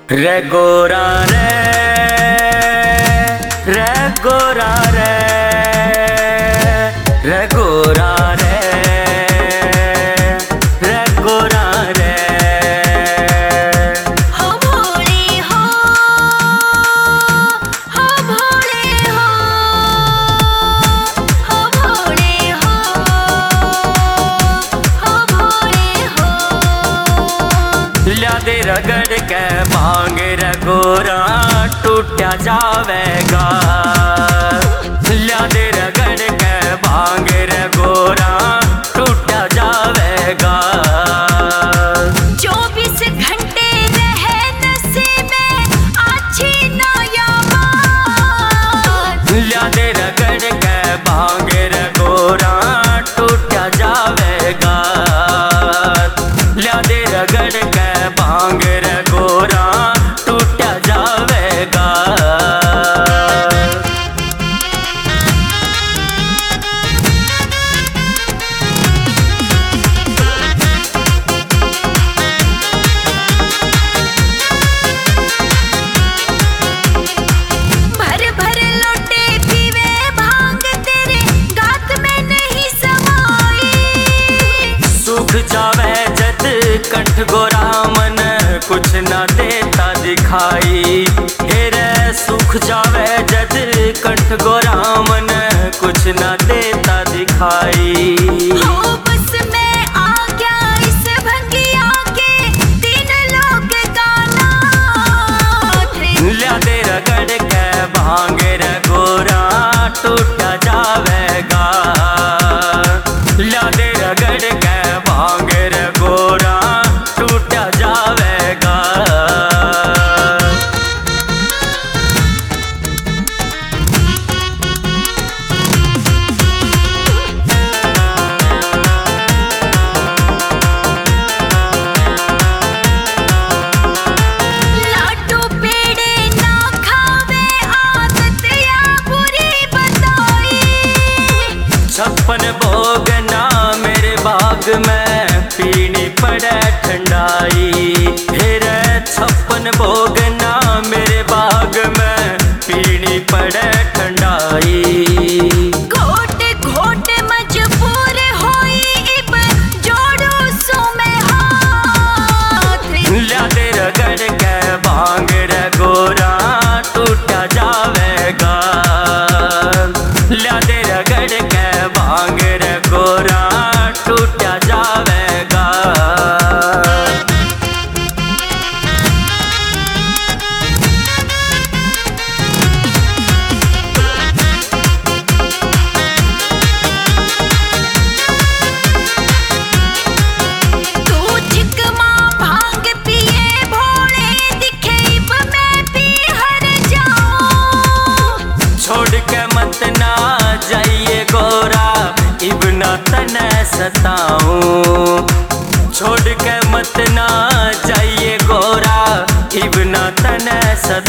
रे गोरा रे, रे गोरा रे, रे गोरा रे, रे गोरा रे। हो भोले हो, हो भोले हो, हो भोले हो, हो भोले हो। ल्या दे रगड़ के भांग रे गोरा टूटा जावेगा। ल्या दे रगड़ के भांग रे गोरा टूटा जावेगा। 24 घंटे रहे नशे में अच्छी नायाबाद। ल्या दे रगड़ के भांग रे गोरा टूटा जावेगा। ल्या दे रगड़ के भांग रे गोरा टूटा जावेगा। भर भर लोटे पीवे भांग तेरे गात में नहीं समाई। सुख जावे जद कंठ गोरा मन कुछ न देता दिखाई। हेरे सुख जावे जद कंठ गोरा मन कुछ न देता दिखाई। हो बस में आ गया इस भंगिया के तीन लोग गाना थे। ल्या दे रगड़ के भांग रे गोरा टूटा जावेगा। ल्या दे रगड़ के भांग रे गोरा टूटा जावेगा। लाडू पेड़े ना खावे आदत या बुरी बताई। 56 भोग ना मेरे बाग में पीनी पड़े ठंडाई। हेरे 56 भोग ना मेरे बाग में पीनी पड़े ठंडाई। घोट घोट मजबूर होई इब जोड़ो सो में हाथ। ल्या दे रगड़ के भांग रे गोरा टूटा जावेगा। ल्या दे रगड़ के भांग रे गोरा टूटा जावेगा। तू चिकमा भांग पिए भोले दिखे इब मैं भी हर जाऊं। छोड़ के मत ना जाइए गोरा इब ना तने सताऊं। छोड़ के मत ना जाइए गोरा इब ना तने सताऊं।